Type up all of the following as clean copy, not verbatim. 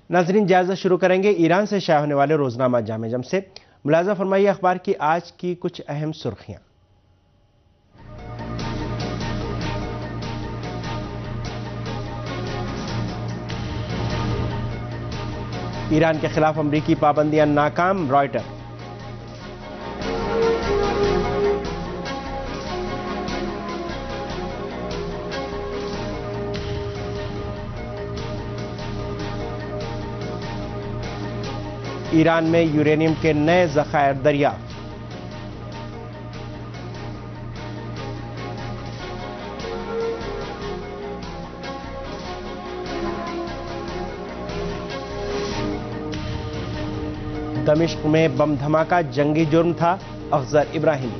नाज़रीन, जायजा शुरू करेंगे ईरान से शाया होने वाले रोजनामा जामे जम से। मुलाज़ा फरमाइए अखबार की आज की कुछ अहम सुर्खियां। ईरान के खिलाफ अमरीकी पाबंदियां नाकाम, रॉयटर। ईरान में यूरेनियम के नए ज़खायर दरियाफ्त। दमिश्क में बम धमाका जंगी जुर्म था, अख्जर इब्राहिमी।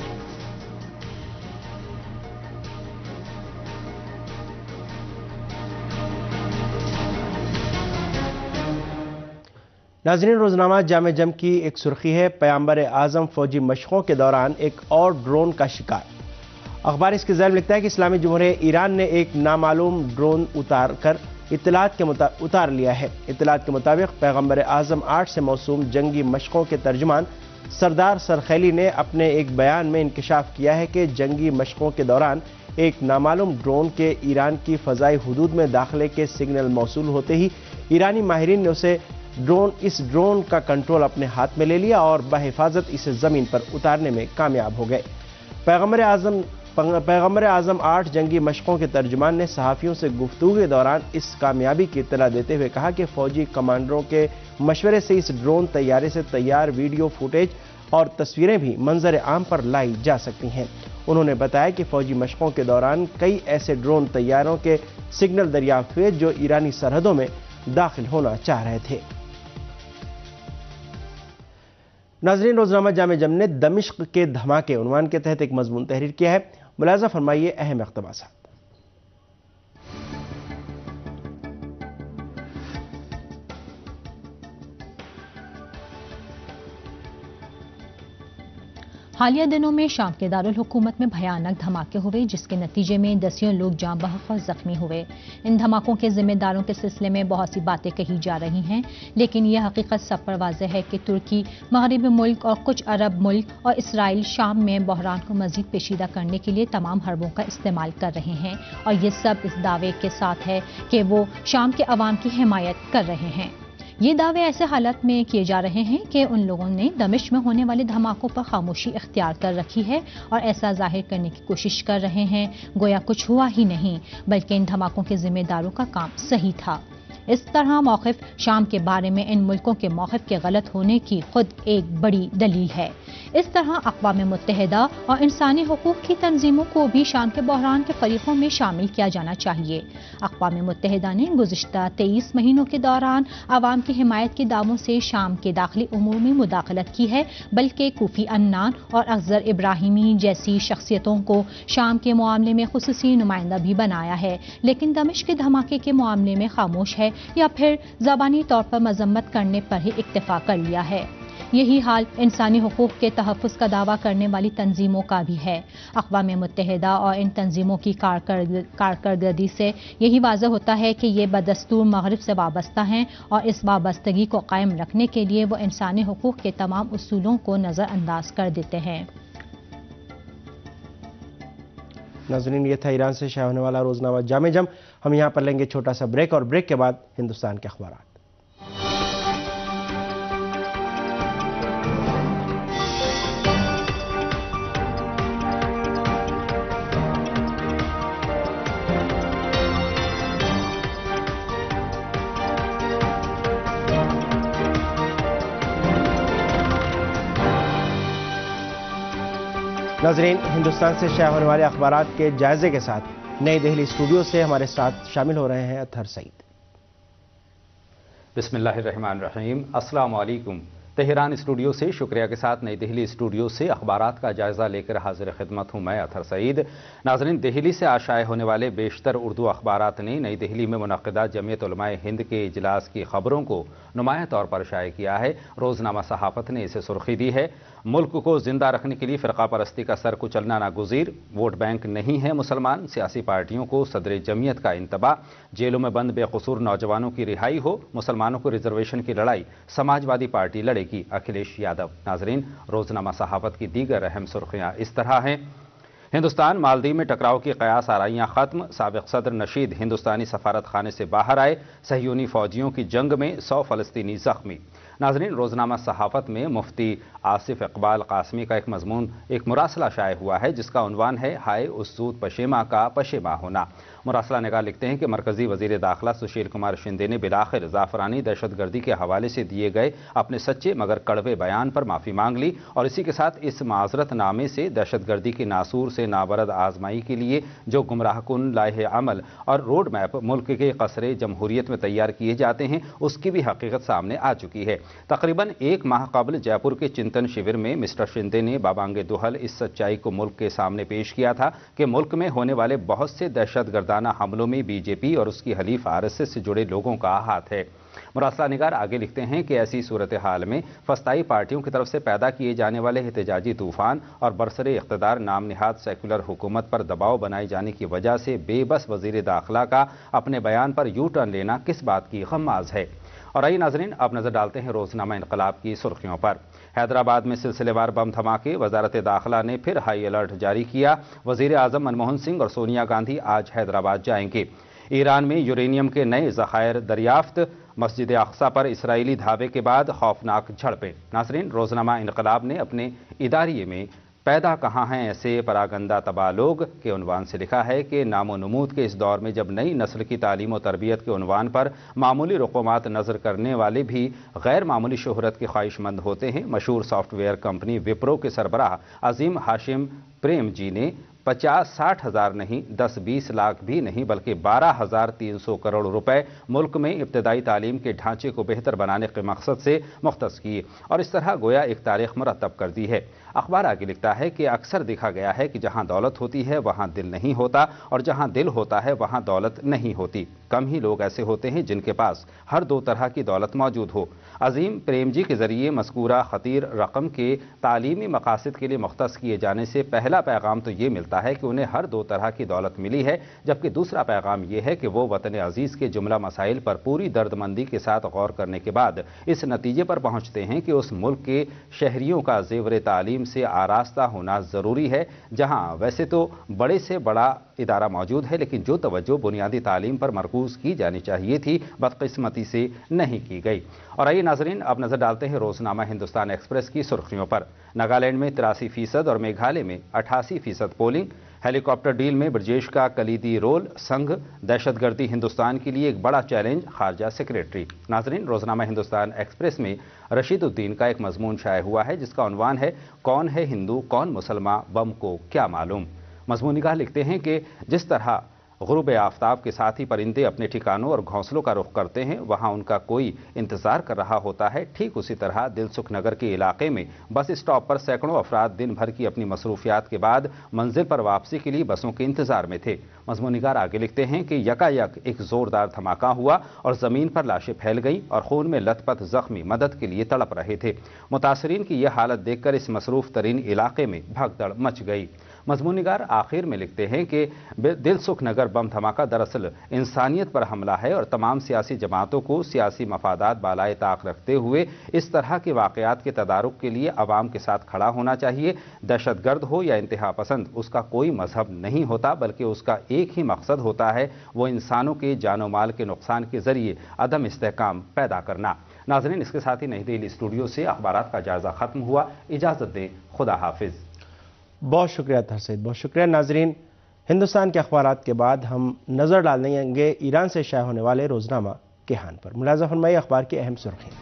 नाज़रीन, रोजनामा जामे जम की एक सुर्खी है, पैगंबर आजम फौजी मशकों के दौरान एक और ड्रोन का शिकार। अखबार इसके ज़ैल लिखता है कि इस्लामी जमहूरिया ईरान ने एक नामालूम ड्रोन उतार लिया है। इत्तलात के मुताबिक पैगंबर आजम 8 से मौसूम जंगी मशकों के तर्जुमान सरदार सरखैली ने अपने एक बयान में इंकशाफ किया है कि जंगी मशकों के दौरान एक नामालूम ड्रोन के ईरान की फ़ज़ाई हुदूद में दाखिले के सिग्नल मौसूल होते ही ईरानी माहिरीन ने इस ड्रोन का कंट्रोल अपने हाथ में ले लिया और बहिफाजत इसे ज़मीन पर उतारने में कामयाब हो गए। पैगंबर आजम 8 जंगी मशकों के तर्जुमान ने सहाफ़ियों से गुफ्तगू के दौरान इस कामयाबी की इत्तला देते हुए कहा कि फ़ौजी कमांडरों के मशवरे से इस ड्रोन तैयारे से तैयार वीडियो फुटेज और तस्वीरें भी मंजर आम पर लाई जा सकती हैं। उन्होंने बताया कि फ़ौजी मशकों के दौरान कई ऐसे ड्रोन तैयारों के सिग्नल दरियाफ्त हुए जो ईरानी सरहदों में दाखिल होना चाह रहे थे। नाज़रीन, रोज़नामा जामे जम ने दमिश्क के धमाके उन्वान के तहत एक मजमून तहरीर किया है। मुलाज़ा फरमाइए अहम इक़्तिबासात। हालिया दिनों में शाम के दारुल हुकूमत में भयानक धमाके हुए, जिसके नतीजे में दसियों लोग जाँ बहक जख्मी हुए। इन धमाकों के जिम्मेदारों के सिलसिले में बहुत सी बातें कही जा रही हैं, लेकिन यह हकीकत सब पर वाज़ेह है कि तुर्की, मगरबी मुल्क और कुछ अरब मुल्क और इसराइल शाम में बहरान को मजीद पेचीदा करने के लिए तमाम हरबों का इस्तेमाल कर रहे हैं, और ये सब इस दावे के साथ है कि वो शाम के अवाम की हिमायत कर रहे हैं। ये दावे ऐसे हालत में किए जा रहे हैं कि उन लोगों ने दमिश्क में होने वाले धमाकों पर खामोशी इख्तियार कर रखी है और ऐसा जाहिर करने की कोशिश कर रहे हैं गोया कुछ हुआ ही नहीं, बल्कि इन धमाकों के जिम्मेदारों का काम सही था। इस तरह मौक़िफ़ शाम के बारे में इन मुल्कों के मौक़िफ़ के गलत होने की खुद एक बड़ी दलील है। इस तरह अक़वाम मुत्तहिदा और इंसानी हुकूक़ की तंजीमों को भी शाम के बहरान के फ़रीक़ों में शामिल किया जाना चाहिए। अक़वाम मुत्तहिदा ने गुज़िश्ता 23 महीनों के दौरान आवाम की हिमायत के दावों से शाम के दाखिली उमूर में मुदाखलत की है, बल्कि कोफ़ी अन्नान और अख्ज़र इब्राहिमी जैसी शख्सियतों को शाम के मामले में खुसूसी नुमाइंदा भी बनाया है, लेकिन दमिश्क के धमाके के मामले में खामोश है या फिर ज़बानी तौर पर मजम्मत करने पर ही इक्तफा कर लिया है। यही हाल इंसानी हुकूक़ के तहफ़्फ़ुज़ का दावा करने वाली तंजीमों का भी है। अक़वाम मुत्तहिदा और इन तंजीमों की कारकर्दगी से यही वाज़ह होता है कि ये बदस्तूर मग़रिब से वाबस्ता हैं और इस वाबस्तगी को कायम रखने के लिए वो इंसानी हुकूक़ के तमाम उसूलों को नज़रअंदाज कर देते हैं। नाज़रीन, ये था ईरान से शाया होने वाला रोज़नामा जामे जम। हम यहाँ पर लेंगे छोटा सा ब्रेक और ब्रेक के बाद हिंदुस्तान के अखबारात। नाज़रीन, हिंदुस्तान से शाया होने वाले अखबारात के जायजे के साथ नई दिल्ली स्टूडियो से हमारे साथ शामिल हो रहे हैं अतहर सईद। बिस्मिल्लाहिर्रहमानिर्रहीम। अस्सलाम वालेकुम। तेहरान स्टूडियो से शुक्रिया के साथ नई दिल्ली स्टूडियो से अखबारात का जायजा लेकर हाजिर खिदमत हूं मैं अतहर सईद। नाज़रीन, दिल्ली से आज शाये होने वाले बेशतर उर्दू अखबारात ने नई दिल्ली में मुनक़िदा जमीयत उलमाए हिंद के इजलास की खबरों को नुमाया तौर पर शाये किया है। रोजनामा सहाफ़त ने इसे सुर्खी दी है, मुल्क को जिंदा रखने के लिए फ़िरक़ा परस्ती का सर कुचलना नागुज़ीर, वोट बैंक नहीं है मुसलमान, सियासी पार्टियों को सदर जमीयत का इंतबा, जेलों में बंद बेकसूर नौजवानों की रिहाई हो, मुसलमानों को रिजर्वेशन की लड़ाई समाजवादी पार्टी लड़ेगी, अखिलेश यादव। नाजरीन, रोजनामा सहाफ़त की दीगर अहम सुर्खियां इस तरह हैं। हिंदुस्तान मालदीव में टकराव की कयास आराइयां खत्म, साबिक़ सदर नशीद हिंदुस्तानी सफारत खाने से बाहर आए, सहयूनी फौजियों की जंग में 100 फ़लस्तीनी ज़ख्मी। नाजरीन, रोजनामा सहाफ़त में मुफ्ती आसिफ इकबाल कासमी का एक मुरासला शाये हुआ है जिसका उन्वान है हाय उसूद पशेमा का पशेमा होना। मुरासला निगार लिखते हैं कि मरकजी वजीर दाखिला सुशील कुमार शिंदे ने बिलाखिर जाफरानी दहशतगर्दी के हवाले से दिए गए अपने सच्चे मगर कड़वे बयान पर माफ़ी मांग ली और इसी के साथ इस माजरत नामे से दहशतगर्दी की नासूर से नाबरद आजमाई के लिए जो गुमराहकुन लाहे अमल और रोड मैप मुल्क के कसरे जमहूरियत में तैयार किए जाते हैं उसकी भी हकीकत सामने आ चुकी है। तकरीबन एक माह कबल जयपुर के चिंतन शिविर में मिस्टर शिंदे ने बाबांगे दुहल इस सच्चाई को मुल्क के सामने पेश किया था कि मुल्क में होने वाले बहुत से दहशतगर्दाना हमलों में बीजेपी और उसकी हलीफ आरएसएस से जुड़े लोगों का हाथ है। मुरासला निगार आगे लिखते हैं कि ऐसी सूरत हाल में फस्ताई पार्टियों की तरफ से पैदा किए जाने वाले एहतजाजी तूफान और बरसरे इख्तदार नाम निहाद सेकुलर हुकूमत पर दबाव बनाए जाने की वजह से बेबस वजीर दाखिला का अपने बयान पर यू टर्न लेना किस बात की गम्माज है। और आइए नाजरीन, अब नजर डालते हैं रोजनामा इनकलाब की सुर्खियों पर। हैदराबाद में सिलसिलेवार बम धमाके, वजारत दाखिला ने फिर हाई अलर्ट जारी किया। वजीर आजम मनमोहन सिंह और सोनिया गांधी आज हैदराबाद जाएंगे। ईरान में यूरेनियम के नए ज़खायर दरियाफ्त, मस्जिद अक्सा पर इसराइली धावे के बाद खौफनाक झड़पें। नाजरीन, रोजनामा इनकलाब ने अपने इदारिये में पैदा कहाँ हैं ऐसे परागंदा तबाह लोग के उन्वान से लिखा है कि नामो नमूद के इस दौर में जब नई नस्ल की तालीम और तरबियत के उन्वान पर मामूली रुक़ूमात नज़र करने वाले भी गैर मामूली शोहरत के ख्वाहिशमंद होते हैं, मशहूर सॉफ्टवेयर कंपनी विप्रो के सरबराह अजीम हाशिम प्रेम जी ने 50-60 हज़ार नहीं 10-20 लाख भी नहीं बल्कि 12,300 करोड़ रुपए मुल्क में इब्तदाई तालीम के ढांचे को बेहतर बनाने के मकसद से मुख्तस किए और इस तरह गोया एक तारीख मुरतब कर दी है। अखबार आगे लिखता है कि अक्सर देखा गया है कि जहां दौलत होती है वहां दिल नहीं होता और जहां दिल होता है वहां दौलत नहीं होती। कम ही लोग ऐसे होते हैं जिनके पास हर दो तरह की दौलत मौजूद हो। अजीम प्रेम जी के जरिए मस्कूरा खतीर रकम के तालीमी मकासद के लिए मुख्तस किए जाने से पहला पैगाम तो ये मिलता है कि उन्हें हर दो तरह की दौलत मिली है, जबकि दूसरा पैगाम यह है कि वो वतन अजीज के जुमला मसाइल पर पूरी दर्दमंदी के साथ गौर करने के बाद इस नतीजे पर पहुंचते हैं कि उस मुल्क के शहरियों का जेवर तालीम से आरास्ता होना जरूरी है, जहां वैसे तो बड़े से बड़ा इदारा मौजूद है लेकिन जो तवज्जो बुनियादी तालीम पर मरकूज की जानी चाहिए थी बदकिस्मती से नहीं की गई। और आइए नाजरीन, अब नजर डालते हैं रोजनामा हिंदुस्तान एक्सप्रेस की सुर्खियों पर। नागालैंड में 83% और मेघालय में 88% पोलिंग, हेलीकॉप्टर डील में ब्रजेश का कलीदी रोल, संघ दहशतगर्दी हिंदुस्तान के लिए एक बड़ा चैलेंज, खारजा सेक्रेटरी। नाजरीन, रोजनामा हिंदुस्तान एक्सप्रेस में रशीदुद्दीन का एक मजमून शाये हुआ है जिसका उन्वान है कौन है हिंदू कौन मुसलमान, बम को क्या मालूम। मजमून निगाह लिखते हैं कि जिस तरह गुरूब आफ्ताब के साथ ही परिंदे अपने ठिकानों और घोंसलों का रुख करते हैं, वहां उनका कोई इंतजार कर रहा होता है, ठीक उसी तरह दिलसुख नगर के इलाके में बस स्टॉप पर सैकड़ों अफराद दिन भर की अपनी मसरूफियात के बाद मंजिल पर वापसी के लिए बसों के इंतजार में थे। मजमूनिगार आगे लिखते हैं कि यकायक एक जोरदार धमाका हुआ और जमीन पर लाशें फैल गईं और खून में लथपथ जख्मी मदद के लिए तड़प रहे थे। मुतासरीन की यह हालत देखकर इस मसरूफ तरीन इलाके में भगदड़ मच गई। मजमूनिगार आखिर में लिखते हैं कि दिलसुख नगर बम धमाका दरअसल इंसानियत पर हमला है और तमाम सियासी जमातों को सियासी मफादात बालाए ताक रखते हुए इस तरह के वाकयात के तदारुक के लिए अवाम के साथ खड़ा होना चाहिए। दहशतगर्द हो या इंतहा पसंद, उसका कोई मजहब नहीं होता बल्कि उसका एक ही मकसद होता है, वो इंसानों के जानो माल के नुकसान के जरिए अदम इस्तेहकाम पैदा करना। नाज़रीन, इसके साथ ही नई दिल्ली स्टूडियो से अखबारात का जायजा खत्म हुआ। इजाजत दें, खुदा हाफिज। बहुत शुक्रिया अतहर सईद, बहुत शुक्रिया। नाजरीन, हिंदुस्तान के अखबारात के बाद हम नजर डालेंगे ईरान से शाये होने वाले रोजनामा केहान पर। मुलाज़ा फरमाइए अखबार की अहम सुर्खियां।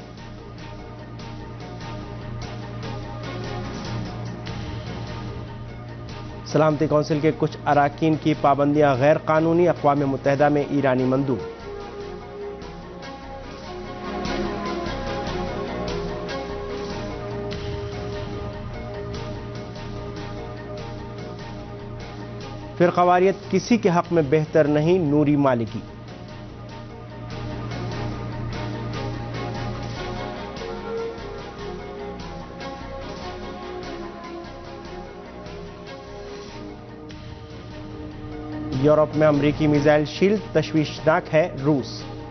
सलामती कौंसिल के कुछ अराकीन की पाबंदियां गैर कानूनी, अक़वाम मुत्तहिदा में ईरानी मंदूब। فرقواریت کسی کے حق میں بہتر نہیں، نوری مالکی۔ یورپ میں امریکی میزائل شیلڈ تشویشناک ہے، روس۔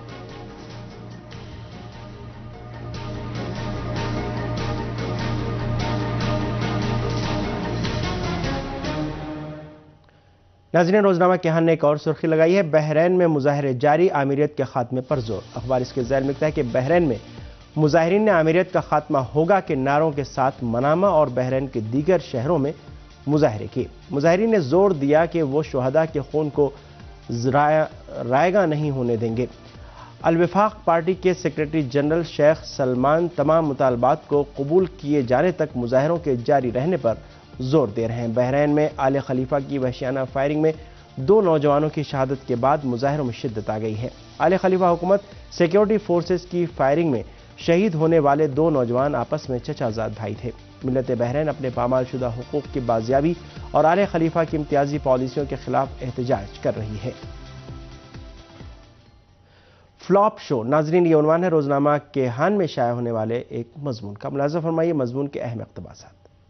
ناظرین، روزنامہ کیہان نے ایک اور سرخی لگائی ہے، بحرین میں مظاہرے جاری، آمیریت کے خاتمے پر زور۔ اخبار اس کے ذیل میں لکھتا ہے کہ بحرین میں مظاہرین نے آمیریت کا خاتمہ ہوگا کے نعروں کے ساتھ منامہ اور بحرین کے دیگر شہروں میں مظاہرے کیے۔ مظاہرین نے زور دیا کہ وہ شہداء کے خون کو رائیگاں نہیں ہونے دیں گے۔ الوفاق پارٹی کے سیکرٹری جنرل شیخ سلمان تمام مطالبات کو قبول کیے جانے تک مظاہروں کے جاری رہنے پر زور دے رہے ہیں۔ بحرین میں آل خلیفہ کی وحشیانہ فائرنگ میں 2 نوجوانوں کی شہادت کے بعد مظاہروں میں شدت آ گئی ہے۔ آل خلیفہ حکومت سیکیورٹی فورسز کی فائرنگ میں شہید ہونے والے 2 نوجوان آپس میں چچا زاد بھائی تھے۔ ملت بحرین اپنے پامال شدہ حقوق کی بازیابی اور آل خلیفہ کی امتیازی پالیسیوں کے خلاف احتجاج کر رہی ہے۔ فلاپ شو، ناظرین یہ عنوان ہے روزنامہ کیہان میں شائع ہونے والے ایک مضمون کا۔ ملاحظہ فرمائیے مضمون کے اہم اقتباسات۔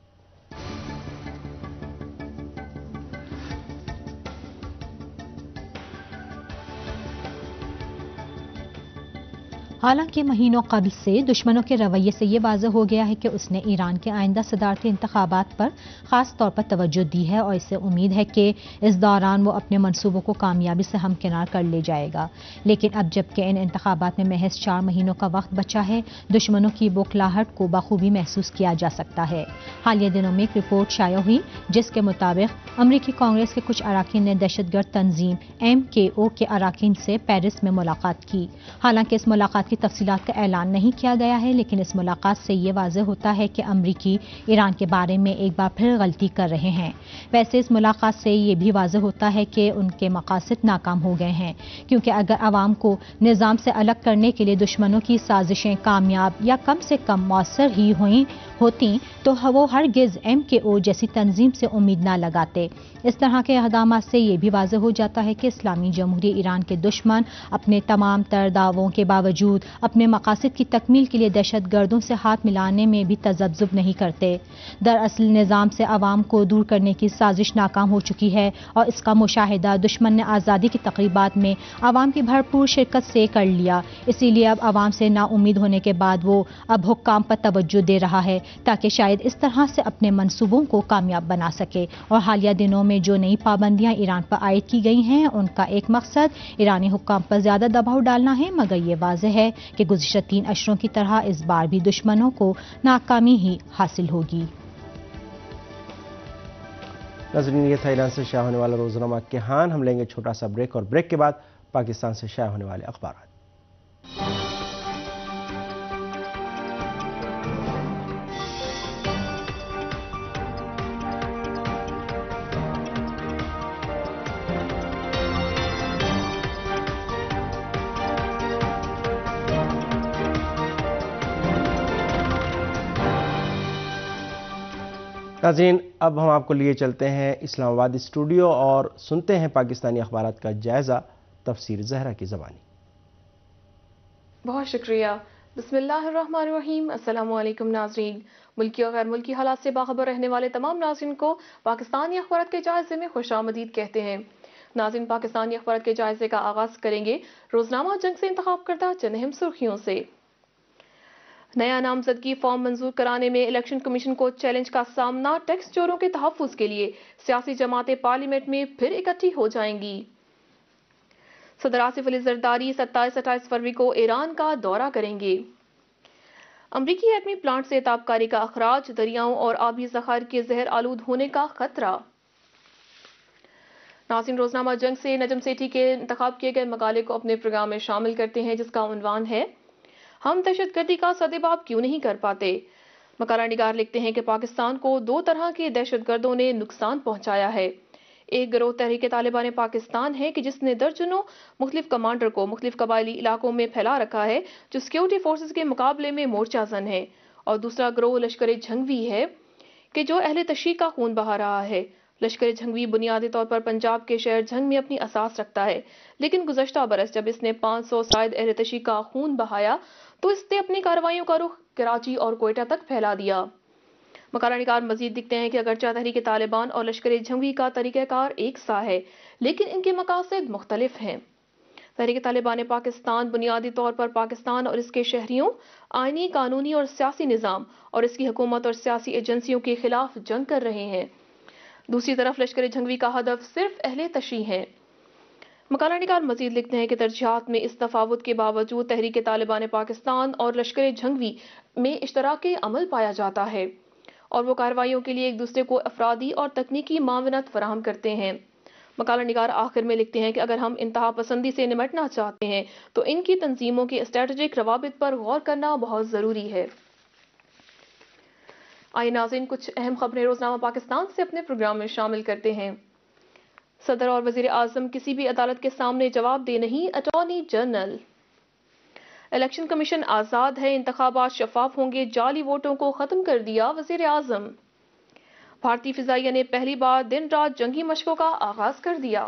حالانکہ مہینوں قبل سے دشمنوں کے رویے سے یہ واضح ہو گیا ہے کہ اس نے ایران کے آئندہ صدارتی انتخابات پر خاص طور پر توجہ دی ہے اور اسے امید ہے کہ اس دوران وہ اپنے منصوبوں کو کامیابی سے ہمکنار کر لے جائے گا، لیکن اب جب کہ ان انتخابات میں محض 4 مہینوں کا وقت بچا ہے، دشمنوں کی بوکھلاہٹ کو بخوبی محسوس کیا جا سکتا ہے۔ حالیہ دنوں میں ایک رپورٹ شائع ہوئی جس کے مطابق امریکی کانگریس کے کچھ اراکین نے دہشت گرد تنظیم MKO کے اراکین سے پیرس میں ملاقات کی۔ حالانکہ اس ملاقات کی تفصیلات کا اعلان نہیں کیا گیا ہے، لیکن اس ملاقات سے یہ واضح ہوتا ہے کہ امریکی ایران کے بارے میں ایک بار پھر غلطی کر رہے ہیں۔ ویسے اس ملاقات سے یہ بھی واضح ہوتا ہے کہ ان کے مقاصد ناکام ہو گئے ہیں، کیونکہ اگر عوام کو نظام سے الگ کرنے کے لیے دشمنوں کی سازشیں کامیاب یا کم سے کم مؤثر ہی ہوتی تو وہ ہرگز MKO جیسی تنظیم سے امید نہ لگاتے۔ اس طرح کے اقدامات سے یہ بھی واضح ہو جاتا ہے کہ اسلامی جمہوریہ ایران کے دشمن اپنے تمام تر دعووں کے باوجود اپنے مقاصد کی تکمیل کے لیے دہشت گردوں سے ہاتھ ملانے میں بھی تذبذب نہیں کرتے۔ دراصل نظام سے عوام کو دور کرنے کی سازش ناکام ہو چکی ہے اور اس کا مشاہدہ دشمن نے آزادی کی تقریبات میں عوام کی بھرپور شرکت سے کر لیا۔ اسی لیے اب عوام سے نا امید ہونے کے بعد وہ اب حکام پر توجہ دے رہا ہے تاکہ شاید اس طرح سے اپنے منصوبوں کو کامیاب بنا سکے۔ اور حالیہ دنوں میں جو نئی پابندیاں ایران پر عائد کی گئی ہیں ان کا ایک مقصد ایرانی حکام پر زیادہ دباؤ ڈالنا ہے، مگر یہ واضح ہے کہ گزشتہ 3 اشروں کی طرح اس بار بھی دشمنوں کو ناکامی ہی حاصل ہوگی۔ ناظرین یہ تھا ایران سے شائع ہونے والا روزنامہ کیہان۔ ہم لیں گے چھوٹا سا بریک اور بریک کے بعد پاکستان سے شائع ہونے والے اخبارات۔ ناظرین اب ہم آپ کو لیے چلتے ہیں اسلام آباد اسٹوڈیو اور سنتے ہیں پاکستانی اخبارات کا جائزہ، تفسیر زہرا کی زبانی۔ بہت شکریہ۔ بسم اللہ الرحمن الرحیم۔ السلام علیکم ناظرین۔ ملکی اور غیر ملکی حالات سے باخبر رہنے والے تمام ناظرین کو پاکستانی اخبارات کے جائزے میں خوش آمدید کہتے ہیں۔ ناظرین پاکستانی اخبارات کے جائزے کا آغاز کریں گے روزنامہ جنگ سے انتخاب کردہ چند اہم سرخیوں سے۔ نیا نامزدگی فارم منظور کرانے میں الیکشن کمیشن کو چیلنج کا سامنا، ٹیکس چوروں کے تحفظ کے لیے سیاسی جماعتیں پارلیمنٹ میں پھر اکٹھی ہو جائیں گی۔ صدر آصف علی زرداری 27-28 فروری کو ایران کا دورہ کریں گے۔ امریکی ایٹمی پلانٹ سے تابکاری کا اخراج، دریاؤں اور آبی ذخائر کے زہر آلود ہونے کا خطرہ۔ ناظرین روزنامہ جنگ سے نجم سیٹھی کے انتخاب کیے گئے مقالے کو اپنے پروگرام میں شامل کرتے ہیں جس کا عنوان ہے ہم دہشت گردی کا سدباب کیوں نہیں کر پاتے۔ مقالہ نگار لکھتے ہیں کہ پاکستان کو 2 طرح کے دہشت گردوں نے نقصان پہنچایا ہے۔ ایک گروہ تحریک طالبان پاکستان ہے کہ جس نے درجنوں مختلف کمانڈر کو مختلف قبائلی علاقوں میں پھیلا رکھا ہے جو سیکیورٹی فورسز کے مقابلے میں مورچہ زن ہے، اور دوسرا گروہ لشکر جھنگوی ہے کہ جو اہل تشیع کا خون بہا رہا ہے۔ لشکر جھنگوی بنیادی طور پر پنجاب کے شہر جھنگ میں اپنی اساس رکھتا ہے، لیکن گزشتہ برس جب اس نے 500 زائد اہلتشی کا خون بہایا تو اس نے اپنی کارروائیوں کا رخ کراچی اور کوئٹہ تک پھیلا دیا۔ مقالہ نگار مزید لکھتے ہیں کہ اگرچہ تحریک طالبان اور لشکر جھنگوی کا طریقہ کار ایک سا ہے، لیکن ان کے مقاصد مختلف ہیں۔ تحریک طالبان پاکستان بنیادی طور پر پاکستان اور اس کے شہریوں، آئینی، قانونی اور سیاسی نظام اور اس کی حکومت اور سیاسی ایجنسیوں کے خلاف جنگ کر رہے ہیں۔ دوسری طرف لشکر جھنگوی کا ہدف صرف اہل تشیع ہے۔ مقالہ نگار مزید لکھتے ہیں کہ ترجیحات میں اس تفاوت کے باوجود تحریک طالبان پاکستان اور لشکر جھنگوی میں اشتراک عمل پایا جاتا ہے اور وہ کارروائیوں کے لیے ایک دوسرے کو افرادی اور تکنیکی معاونت فراہم کرتے ہیں۔ مقالہ نگار آخر میں لکھتے ہیں کہ اگر ہم انتہا پسندی سے نمٹنا چاہتے ہیں تو ان کی تنظیموں کے اسٹریٹجک روابط پر غور کرنا بہت ضروری ہے۔ آئیے ناظرین، کچھ اہم خبریں روزنامہ پاکستان سے اپنے پروگرام میں شامل کرتے ہیں۔ صدر اور وزیر اعظم کسی بھی عدالت کے سامنے جواب دہ نہیں، اٹارنی جنرل۔ الیکشن کمیشن آزاد ہے، انتخابات شفاف ہوں گے، جعلی ووٹوں کو ختم کر دیا وزیر اعظم۔ بھارتی فضائیہ نے پہلی بار دن رات جنگی مشقوں کا آغاز کر دیا۔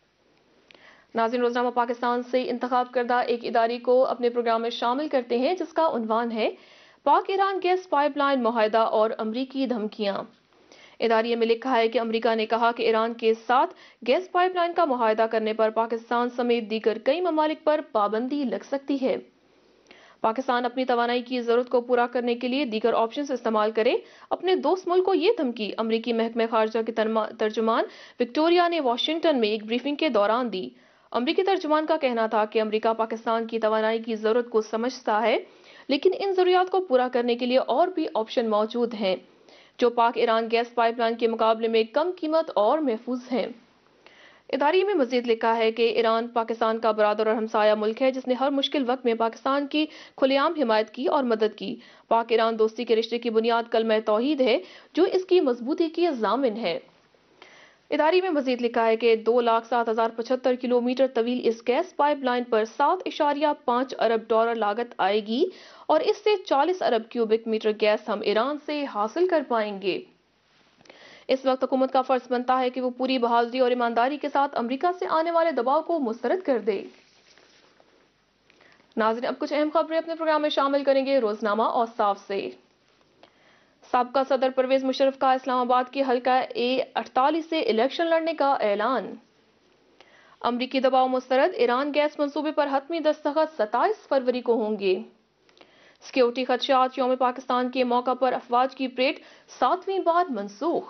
ناظرین، روزنامہ پاکستان سے انتخاب کردہ ایک ادارے کو اپنے پروگرام میں شامل کرتے ہیں جس کا عنوان ہے پاک ایران گیس پائپ لائن معاہدہ اور امریکی دھمکیاں۔ اداریے میں لکھا ہے کہ امریکہ نے کہا کہ ایران کے ساتھ گیس پائپ لائن کا معاہدہ کرنے پر پاکستان سمیت دیگر کئی ممالک پر پابندی لگ سکتی ہے۔ پاکستان اپنی توانائی کی ضرورت کو پورا کرنے کے لیے دیگر آپشنز استعمال کرے۔ اپنے دوست ملک کو یہ دھمکی امریکی محکمہ خارجہ کی ترجمان وکٹوریا نے واشنگٹن میں ایک بریفنگ کے دوران دی۔ امریکی ترجمان کا کہنا تھا کہ امریکہ پاکستان کی توانائی کی ضرورت کو سمجھتا ہے، لیکن ان ضروریات کو پورا کرنے کے لیے اور بھی آپشن موجود ہیں جو پاک ایران گیس پائپ لائن کے مقابلے میں کم قیمت اور محفوظ ہیں۔ ادارے میں مزید لکھا ہے کہ ایران پاکستان کا برادر اور ہمسایہ ملک ہے جس نے ہر مشکل وقت میں پاکستان کی کھلے عام حمایت کی اور مدد کی۔ پاک ایران دوستی کے رشتے کی بنیاد کلمہ توحید ہے جو اس کی مضبوطی کی ضامن ہے۔ ادارے میں مزید لکھا ہے کہ 2,07,075 کلومیٹر طویل اس گیس پائپ لائن پر 7.5 ارب ڈالر لاگت آئے گی اور اس سے 40 ارب کیوبک میٹر گیس ہم ایران سے حاصل کر پائیں گے۔ اس وقت حکومت کا فرض بنتا ہے کہ وہ پوری بہادری اور ایمانداری کے ساتھ امریکہ سے آنے والے دباؤ کو مسترد کر دے۔ ناظرین، اب کچھ اہم خبریں اپنے پروگرام میں شامل کریں گے روزنامہ اوصاف سے۔ سابقہ صدر پرویز مشرف کا اسلام آباد کے حلقہ A48 سے الیکشن لڑنے کا اعلان۔ امریکی دباؤ مسترد، ایران گیس منصوبے پر حتمی دستخط 27 فروری کو ہوں گے۔ سیکیورٹی خدشات، یوم پاکستان کے موقع پر افواج کی پریڈ 7ویں بار منسوخ۔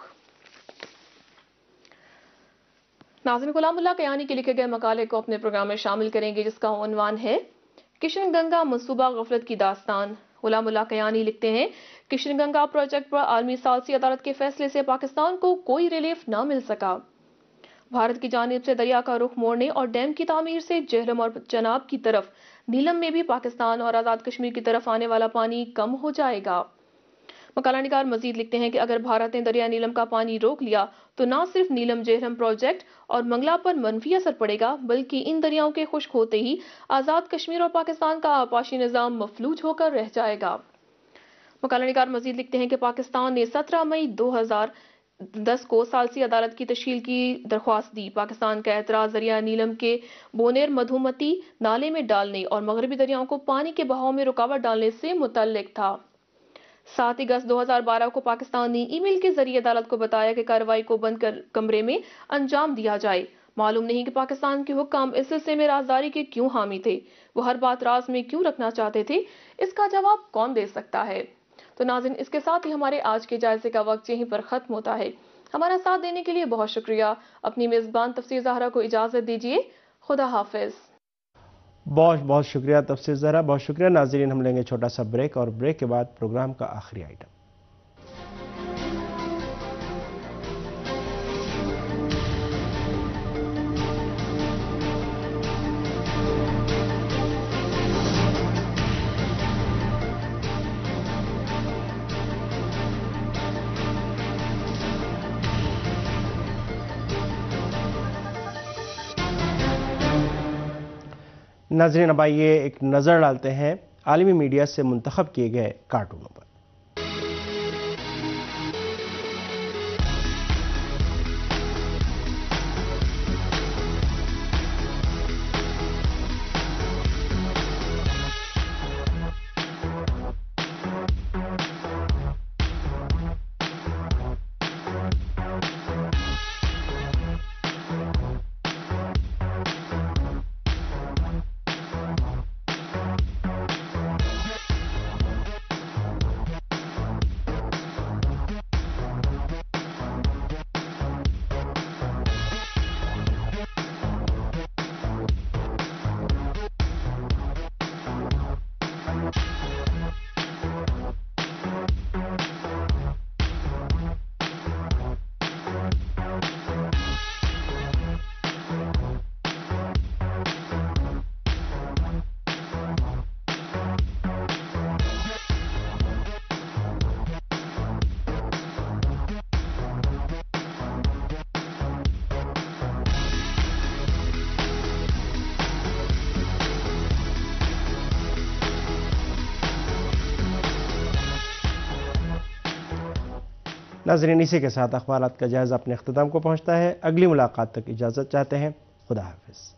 ناظرین، غلام اللہ کیانی کے لکھے گئے مقالے کو اپنے پروگرام میں شامل کریں گے جس کا عنوان ہے کشن گنگا منصوبہ غفلت کی داستان۔ غلام اللہ کیانی لکھتے ہیں، کشن گنگا پروجیکٹ پر عالمی ثالثی عدالت کے فیصلے سے پاکستان کو کوئی ریلیف نہ مل سکا۔ بھارت کی جانب سے دریا کا رخ موڑنے اور ڈیم کی تعمیر سے جہلم اور چناب کی طرف، نیلم میں بھی پاکستان اور آزاد کشمیر کی طرف آنے والا پانی کم ہو جائے گا۔ مقالہ نگار مزید لکھتے ہیں کہ اگر بھارت نے دریا نیلم کا پانی روک لیا تو نہ صرف نیلم جہلم پروجیکٹ اور منگلا پر منفی اثر پڑے گا بلکہ ان دریاؤں کے خشک ہوتے ہی آزاد کشمیر اور پاکستان کا آبپاشی نظام مفلوج ہو کر رہ جائے گا۔ مقالہ نگار مزید لکھتے ہیں کہ پاکستان نے 17 مئی 2010 کو ثالثی عدالت کی تشکیل کی درخواست دی۔ پاکستان کا اعتراض دریا نیلم کے بونیر مدھومتی نالے میں ڈالنے اور مغربی دریاؤں کو پانی کے بہاؤ میں رکاوٹ ڈالنے سے متعلق تھا۔ 7 اگست 2012 کو پاکستان نے ای میل کے ذریعے عدالت کو بتایا کہ کارروائی کو بند کر کمرے میں انجام دیا جائے۔ معلوم نہیں کہ پاکستان کے حکام اس سلسلے میں رازداری کے کیوں حامی تھے، وہ ہر بات راز میں کیوں رکھنا چاہتے تھے، اس کا جواب کون دے سکتا ہے۔ تو ناظرین، اس کے ساتھ ہی ہمارے آج کے جائزے کا وقت یہیں پر ختم ہوتا ہے۔ ہمارا ساتھ دینے کے لیے بہت شکریہ۔ اپنی میزبان تفسیر زہرا کو اجازت دیجیے۔ خدا حافظ۔ بہت بہت شکریہ تفسیر زہرا، بہت شکریہ۔ ناظرین، ہم لیں گے چھوٹا سا بریک اور بریک کے بعد پروگرام کا آخری آئٹم۔ ناظرین، اب آئیے ایک نظر ڈالتے ہیں عالمی میڈیا سے منتخب کیے گئے کارٹونوں پر۔ ناظرین، اسی کے ساتھ اخبارات کا جائزہ اپنے اختتام کو پہنچتا ہے۔ اگلی ملاقات تک اجازت چاہتے ہیں۔ خدا حافظ۔